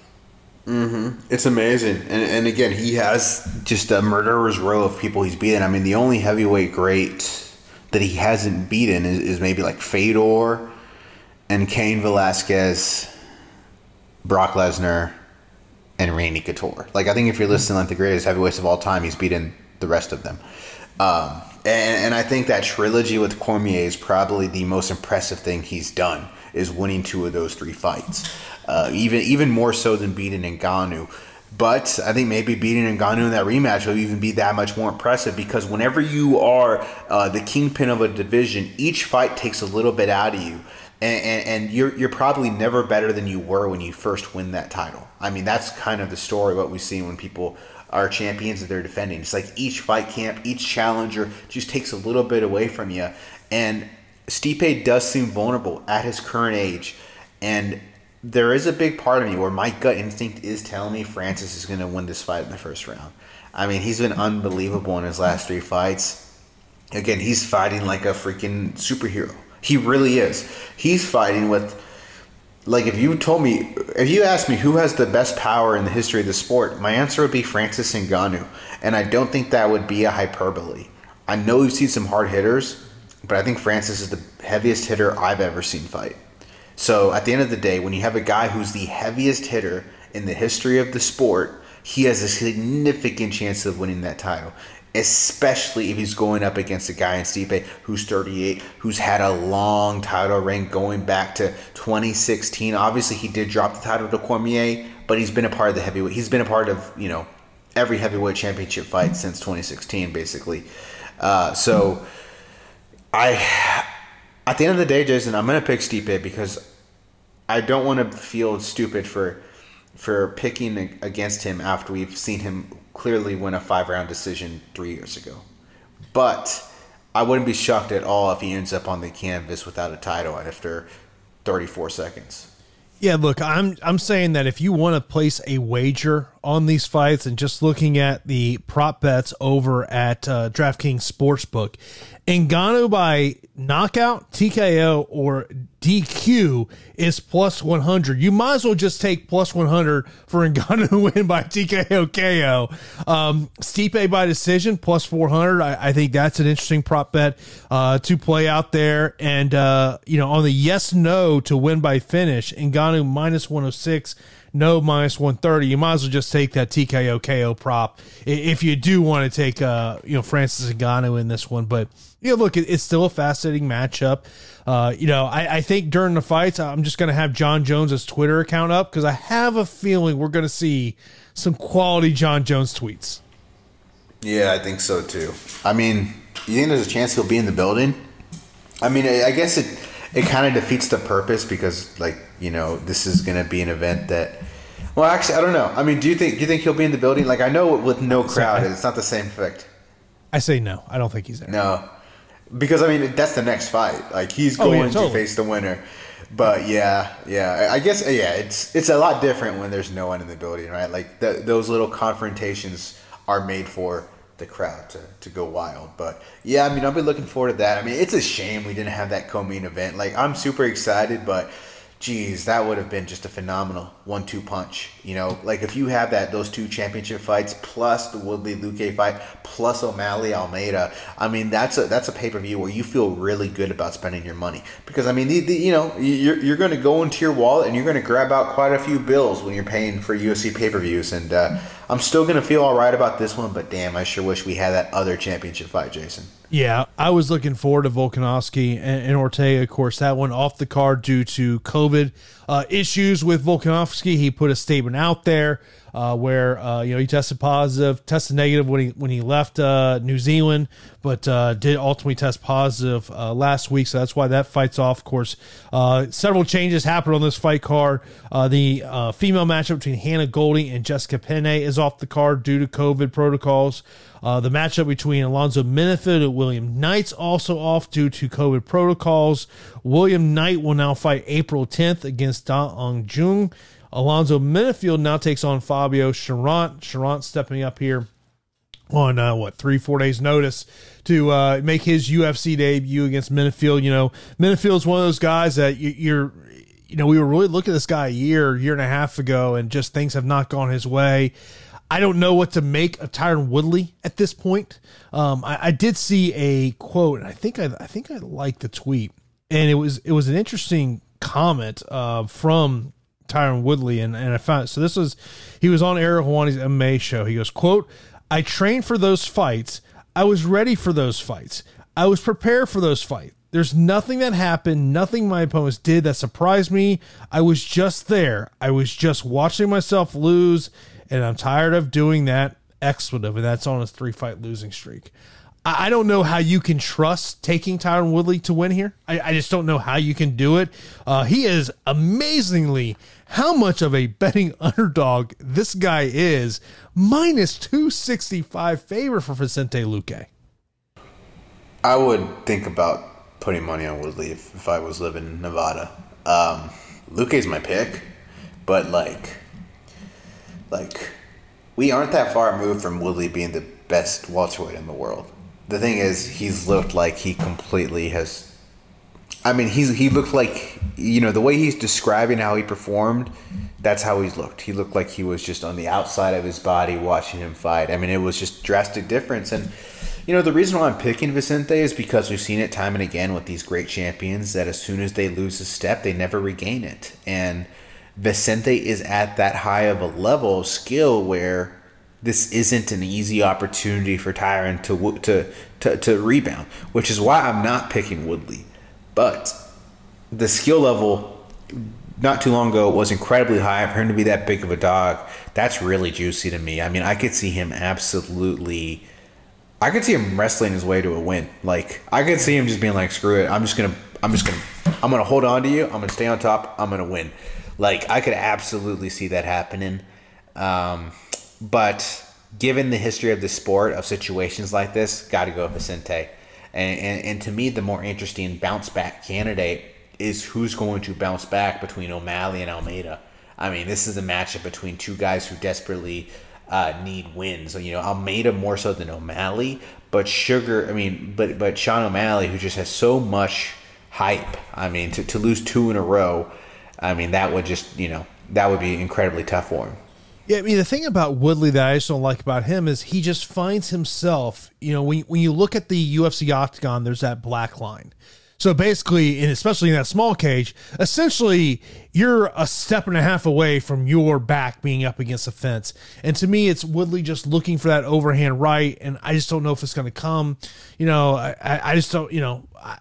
Mm-hmm. It's amazing. And, and again, he has just a murderer's row of people he's beaten. I mean, the only heavyweight great that he hasn't beaten is, is maybe like Fedor and Cain Velasquez, Brock Lesnar, and Randy Couture. Like, I think if you're listing like the greatest heavyweights of all time, he's beaten the rest of them. Um, and, and I think that trilogy with Cormier is probably the most impressive thing he's done, is winning two of those three fights. Uh, even even more so than beating Ngannou. But I think maybe beating Ngannou in that rematch will even be that much more impressive, because whenever you are uh, the kingpin of a division, each fight takes a little bit out of you. And, and, and you're you're probably never better than you were when you first win that title. I mean, that's kind of the story, what we see when people are champions that they're defending. It's like each fight camp, each challenger just takes a little bit away from you. And Stipe does seem vulnerable at his current age. And there is a big part of me where my gut instinct is telling me Francis is going to win this fight in the first round. I mean, he's been unbelievable in his last three fights. Again, he's fighting like a freaking superhero. He really is. He's fighting with, like, if you told me, if you asked me who has the best power in the history of the sport, my answer would be Francis Ngannou. And I don't think that would be a hyperbole. I know we've seen some hard hitters, but I think Francis is the heaviest hitter I've ever seen fight. So at the end of the day, when you have a guy who's the heaviest hitter in the history of the sport, he has a significant chance of winning that title, especially if he's going up against a guy in Stipe who's thirty-eight, who's had a long title reign going back to twenty sixteen. Obviously, he did drop the title to Cormier, but he's been a part of the heavyweight. He's been a part of, you know, every heavyweight championship fight since twenty sixteen, basically. Uh, so I... At the end of the day, Jason, I'm going to pick Stipe because I don't want to feel stupid for for picking against him after we've seen him clearly win a five-round decision three years ago. But I wouldn't be shocked at all if he ends up on the canvas without a title after thirty-four seconds. Yeah, look, I'm I'm saying that if you want to place a wager on these fights and just looking at the prop bets over at uh, DraftKings Sportsbook, Ngannou by knockout, T K O, or D Q is plus one hundred. You might as well just take plus one hundred for Ngannou to win by T K O K O. Um, Stipe by decision, plus four hundred. I, I think that's an interesting prop bet uh, to play out there. And, uh, you know, on the yes-no to win by finish, Ngannou minus one oh six. No, minus one thirty. You might as well just take that T K O K O prop if you do want to take, uh, you know, Francis Ngannou in this one. But, you know, look, it's still a fascinating matchup. Uh, you know, I, I think during the fights, I'm just going to have John Jones's Twitter account up because I have a feeling we're going to see some quality John Jones tweets. Yeah, I think so too. I mean, you think there's a chance he'll be in the building? I mean, I, I guess it it kind of defeats the purpose because, like, you know, this is going to be an event that. Well, actually, I don't know. I mean, do you think do you think he'll be in the building? Like, I know with no crowd, it's not the same effect. I say no. I don't think he's there. No, because I mean that's the next fight. Like he's going oh, yeah, totally. to face the winner. But yeah, yeah. I guess yeah. It's it's a lot different when there's no one in the building, right? Like the, those little confrontations are made for the crowd to, to go wild. But yeah, I mean, I'll be looking forward to that. I mean, it's a shame we didn't have that co-main event. Like I'm super excited, but Geez, that would have been just a phenomenal one two punch. You know, like if you have that those two championship fights plus the Woodley Luque fight plus O'Malley Almeida, I mean that's a that's a pay per view where you feel really good about spending your money because I mean the, the, you know you're you're going to go into your wallet and you're going to grab out quite a few bills when you're paying for U F C pay per views, and uh, I'm still going to feel all right about this one, but damn, I sure wish we had that other championship fight, Jason. Yeah, I was looking forward to Volkanovski and, and Ortega. Of course, that one off the card due to COVID uh, issues with Volkanovski. He put a statement out there uh, where uh, you know he tested positive, tested negative when he when he left uh, New Zealand, but uh, did ultimately test positive uh, last week. So that's why that fight's off. Of course, uh, several changes happened on this fight card. Uh, the uh, female matchup between Hannah Goldie and Jessica Penne is off the card due to COVID protocols. Uh, the matchup between Alonzo Menifield and William Knight's also off due to COVID protocols. William Knight will now fight April tenth against Da Ung Jung. Alonzo Menifield now takes on Fabio Cherant. Cherant stepping up here on, uh, what, three, four days notice to uh, make his U F C debut against Menifield. You know, Menifield's one of those guys that you, you're, you know, we were really looking at this guy a year, year and a half ago, and just things have not gone his way. I don't know what to make of Tyron Woodley at this point. Um, I, I did see a quote, and I think I, I think I liked the tweet, and it was it was an interesting comment uh, from Tyron Woodley, and, and I found so this was he was on Ariel Helwani's M M A show. He goes, "quote I trained for those fights. I was ready for those fights. I was prepared for those fights. There's nothing that happened, nothing my opponents did that surprised me. I was just there. I was just watching myself lose." And I'm tired of doing that expletive, and that's on his three-fight losing streak. I, I don't know how you can trust taking Tyron Woodley to win here. I, I just don't know how you can do it. Uh, he is amazingly how much of a betting underdog this guy is. Minus two sixty-five favor for Vicente Luque. I would think about putting money on Woodley if, if I was living in Nevada. Um, Luque's my pick, but like... Like, we aren't that far removed from Woodley being the best welterweight in the world. The thing is, he's looked like he completely has... I mean, he's he looked like, you know, the way he's describing how he performed, that's how he's looked. He looked like he was just on the outside of his body watching him fight. I mean, it was just drastic difference. And, you know, the reason why I'm picking Vicente is because we've seen it time and again with these great champions that as soon as they lose a step, they never regain it. And Vicente is at that high of a level of skill where this isn't an easy opportunity for Tyron to to to, to rebound, which is why I'm not picking Woodley. But the skill level not too long ago was incredibly high. For him to be that big of a dog, that's really juicy to me. I mean, I could see him absolutely... I could see him wrestling his way to a win. Like, I could see him just being like, screw it, I'm just going to... I'm just going to... I'm going to hold on to you. I'm going to stay on top. I'm going to win. Like, I could absolutely see that happening. Um, but given the history of the sport, of situations like this, got to go Vicente. And, and, and to me, the more interesting bounce-back candidate is who's going to bounce back between O'Malley and Almeida. I mean, this is a matchup between two guys who desperately uh, need wins. So, you know, Almeida more so than O'Malley, but Sugar, I mean, but, but Sean O'Malley, who just has so much hype. I mean, to, to lose two in a row, I mean, that would just, you know, that would be incredibly tough for him. Yeah, I mean, the thing about Woodley that I just don't like about him is he just finds himself, you know, when, when you look at the U F C octagon, there's that black line. So basically, and especially in that small cage, essentially you're a step and a half away from your back being up against the fence. And to me, it's Woodley just looking for that overhand right, and I just don't know if it's going to come. You know, I, I just don't, you know, I,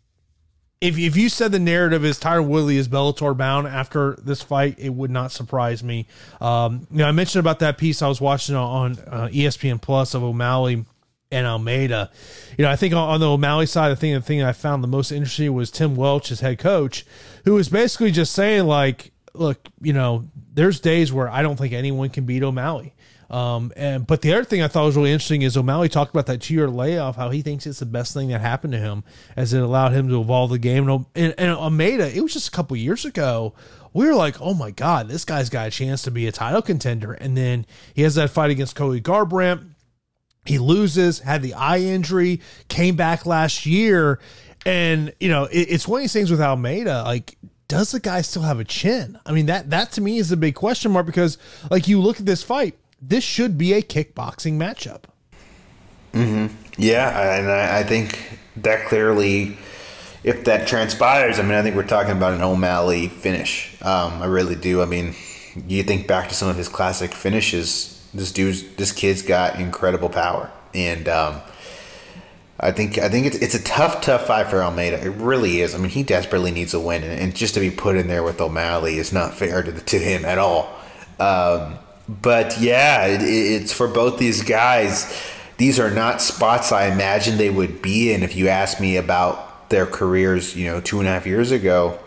If if you said the narrative is Tyron Woodley is Bellator bound after this fight, it would not surprise me. Um, you know, I mentioned about that piece I was watching on uh, E S P N Plus of O'Malley and Almeida. You know, I think on, on the O'Malley side, the thing the thing I found the most interesting was Tim Welch, his head coach, who was basically just saying like, look, you know, there's days where I don't think anyone can beat O'Malley. Um, and but the other thing I thought was really interesting is O'Malley talked about that two-year layoff, how he thinks it's the best thing that happened to him as it allowed him to evolve the game. And, and, and Almeida, it was just a couple years ago, we were like, oh my God, this guy's got a chance to be a title contender. And then he has that fight against Cody Garbrandt. He loses, had the eye injury, came back last year. And, you know, it, it's one of these things with Almeida, like, does the guy still have a chin? I mean, that that to me is a big question mark because, like, you look at this fight, this should be a kickboxing matchup. Mm-hmm. Yeah, and I, I think that clearly, if that transpires, I mean, I think we're talking about an O'Malley finish. Um, I really do. I mean, you think back to some of his classic finishes. This dude's, this kid's got incredible power, and um, I think I think it's it's a tough, tough fight for Almeida. It really is. I mean, he desperately needs a win, and, and just to be put in there with O'Malley is not fair to to him at all. Um, but yeah, it, it's for both these guys. These are not spots I imagined they would be in. If you asked me about their careers, you know, two and a half years ago,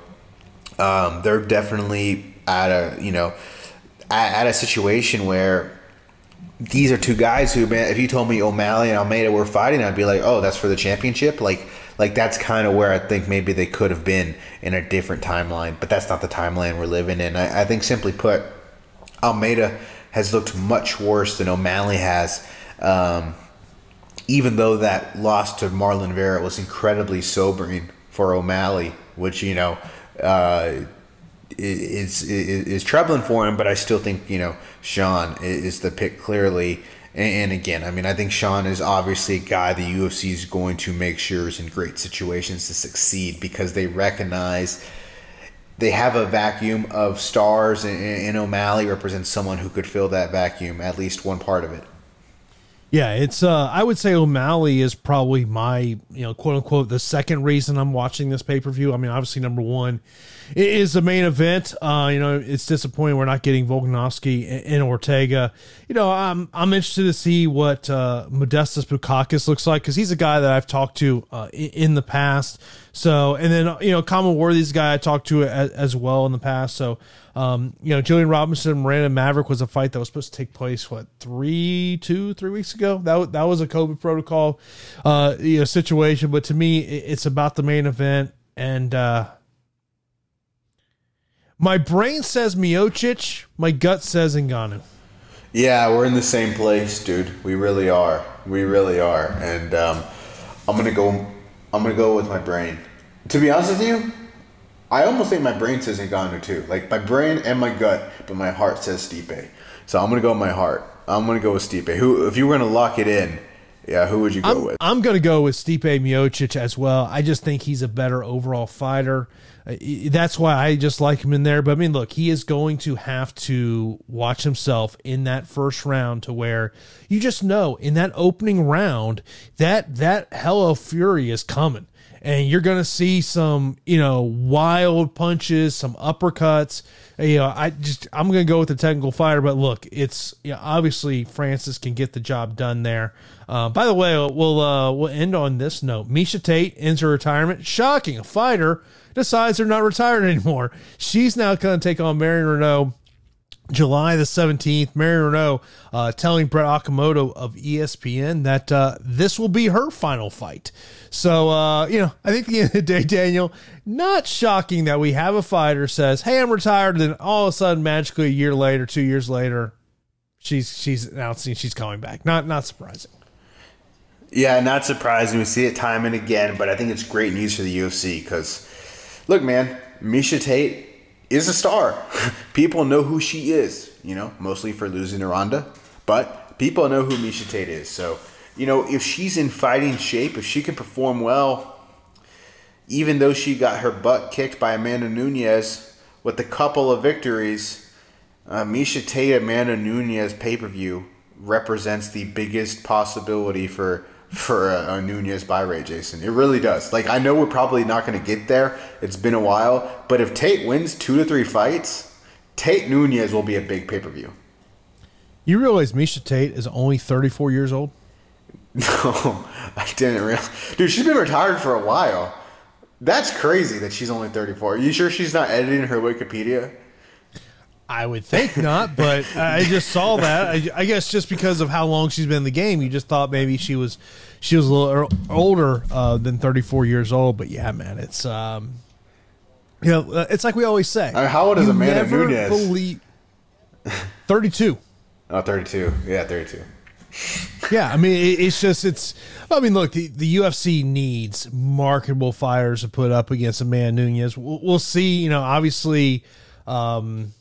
um, they're definitely at a you know at, at a situation where. These are two guys who, man, if you told me O'Malley and Almeida were fighting, I'd be like, oh, that's for the championship. Like, like that's kind of where I think maybe they could have been in a different timeline. But that's not the timeline we're living in. I, I think, simply put, Almeida has looked much worse than O'Malley has. Um, even though that loss to Marlon Vera was incredibly sobering for O'Malley, which, you know, uh, is, is is troubling for him, but I still think, you know, Sean is the pick clearly. And, and again, I mean, I think Sean is obviously a guy the U F C is going to make sure is in great situations to succeed because they recognize they have a vacuum of stars, and, and O'Malley represents someone who could fill that vacuum, at least one part of it. Yeah, it's. Uh, I would say O'Malley is probably my, you know, quote unquote, the second reason I'm watching this pay per view. I mean, obviously, number one it is the main event. Uh, you know, it's disappointing we're not getting Volkanovski and, and Ortega. You know, I'm I'm interested to see what uh, Modestas Bukauskas looks like because he's a guy that I've talked to uh, in, in the past. So, and then you know, Kama Worthy's a guy I talked to as, as well in the past. So. Um, you know, Jillian Robinson, Miranda Maverick was a fight that was supposed to take place, what, three, two, three weeks ago? That, that was a COVID protocol uh, you know, situation. But to me, it's about the main event. And uh, my brain says Miocic, my gut says Ngannou. Yeah, we're in the same place, dude. We really are. We really are. And um, I'm gonna go. I'm gonna go with my brain. To be honest with you, I almost think my brain says Ngannou too. Like my brain and my gut, but my heart says Stipe. So I'm gonna go with my heart. I'm gonna go with Stipe. Who, if you were gonna lock it in, yeah, who would you go I'm, with? I'm gonna go with Stipe Miocic as well. I just think he's a better overall fighter. Uh, that's why I just like him in there. But I mean, look, he is going to have to watch himself in that first round to where you just know in that opening round that that hell of fury is coming. And you're going to see some, you know, wild punches, some uppercuts. You know, I just, I'm going to go with the technical fighter. But look, it's, you know, obviously Francis can get the job done there. Uh, by the way, we'll uh, we'll end on this note. Miesha Tate ends her retirement. Shocking. A fighter decides they're not retired anymore. She's now going to take on Marion Reneau. July the seventeenth, Marion Reneau uh, telling Brett Okamoto of E S P N that uh, this will be her final fight. So, uh, you know, I think at the end of the day, Daniel, not shocking that we have a fighter says, hey, I'm retired. And then all of a sudden, magically a year later, two years later, she's she's announcing she's coming back. Not not surprising. Yeah, not surprising. We see it time and again, but I think it's great news for the U F C because, look, man, Miesha Tate is a star. People know who she is, you know, mostly for losing to Ronda, but people know who Miesha Tate is. So, you know, if she's in fighting shape, if she can perform well, even though she got her butt kicked by Amanda Nunes with a couple of victories, uh, Miesha Tate Amanda Nunes pay-per-view represents the biggest possibility for for a, a Nunes buy rate, Jason. It really does. Like, I know we're probably not going to get there. It's been a while. But if Tate wins two to three fights, Tate Nunes will be a big pay-per-view. You realize Miesha Tate is only thirty-four years old? No, I didn't realize. Dude, she's been retired for a while. That's crazy that she's only thirty-four. Are you sure she's not editing her Wikipedia? I would think not, but I just saw that. I, I guess just because of how long she's been in the game, you just thought maybe she was she was a little older uh, than thirty-four years old. But yeah, man, it's um, you know, it's like we always say. I mean, how old is Amanda Nunes? Believe, thirty-two. Oh, thirty-two. Yeah, thirty-two. Yeah, I mean, it, it's just, it's, I mean, look, the, the U F C needs marketable fighters to put up against Amanda Nunes. We'll, we'll see, you know, obviously, um,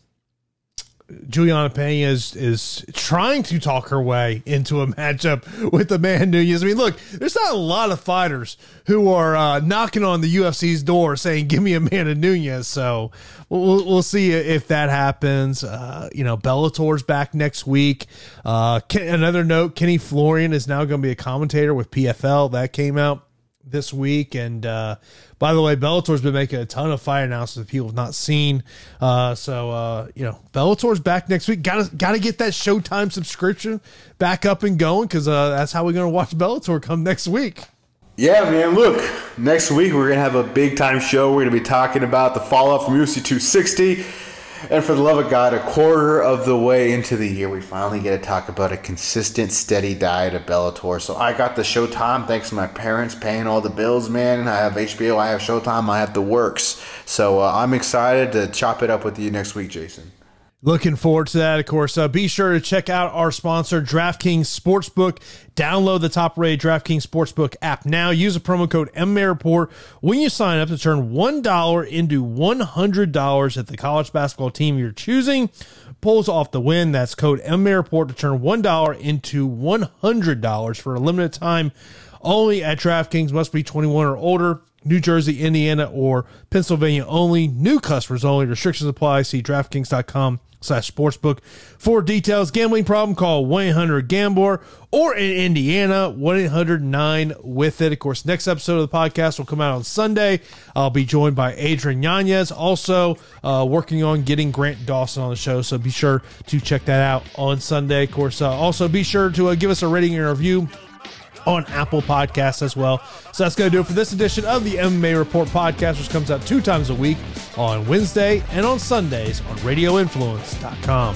Juliana Pena is, is trying to talk her way into a matchup with Amanda Nunes. I mean, look, there's not a lot of fighters who are uh, knocking on the U F C's door saying, give me Amanda Nunes. So we'll, we'll see if that happens. Uh, you know, Bellator's back next week. Uh, another note, Kenny Florian is now going to be a commentator with P F L. That came out this week. And uh, by the way, Bellator's been making a ton of fight announcements that people have not seen. Uh, so, uh, you know, Bellator's back next week. Gotta, gotta get that Showtime subscription back up and going, because uh, that's how we're going to watch Bellator come next week. Yeah, man, look, next week we're going to have a big-time show. We're going to be talking about the fallout from U F C two sixty. And for the love of God, a quarter of the way into the year, we finally get to talk about a consistent, steady diet of Bellator. So I got the Showtime thanks to my parents paying all the bills, man. I have H B O, I have Showtime, I have the works. So uh, I'm excited to chop it up with you next week, Jason. Looking forward to that, of course. Uh, be sure to check out our sponsor, DraftKings Sportsbook. Download the top-rated DraftKings Sportsbook app now. Use the promo code M M A Report when you sign up to turn one dollar into one hundred dollars at the college basketball team you're choosing. Pulls off the win. That's code M M A Report to turn one dollar into one hundred dollars for a limited time only at DraftKings. Must be twenty-one or older. New Jersey, Indiana, or Pennsylvania only. New customers only. Restrictions apply. See DraftKings.com slash sportsbook for details. Gambling problem? Call one eight hundred gambler, or in Indiana, one eight hundred nine with it. Of course, next episode of the podcast will come out on Sunday. I'll be joined by Adrian Yanez, also uh, working on getting Grant Dawson on the show, so be sure to check that out on Sunday. Of course, uh, also be sure to uh, give us a rating and a review on Apple Podcasts as well. So that's going to do it for this edition of the M M A Report podcast, which comes out two times a week on Wednesday and on Sundays on radio influence dot com.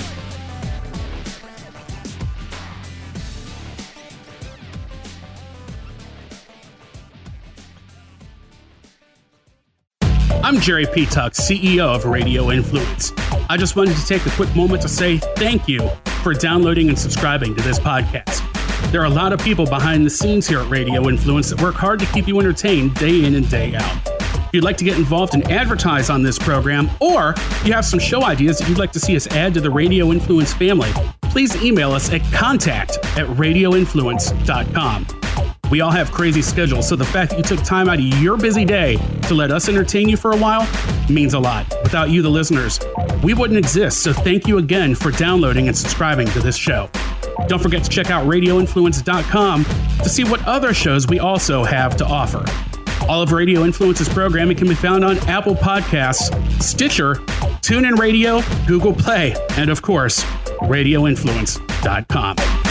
I'm Jerry Petuck, C E O of Radio Influence. I just wanted to take a quick moment to say thank you for downloading and subscribing to this podcast. There are a lot of people behind the scenes here at Radio Influence that work hard to keep you entertained day in and day out. If you'd like to get involved and advertise on this program, or you have some show ideas that you'd like to see us add to the Radio Influence family, please email us at contact at radio influence dot com. We all have crazy schedules, so the fact that you took time out of your busy day to let us entertain you for a while means a lot. Without you, the listeners, we wouldn't exist, so thank you again for downloading and subscribing to this show. Don't forget to check out radio influence dot com to see what other shows we also have to offer. All of Radio Influence's programming can be found on Apple Podcasts, Stitcher, TuneIn Radio, Google Play, and of course, radio influence dot com.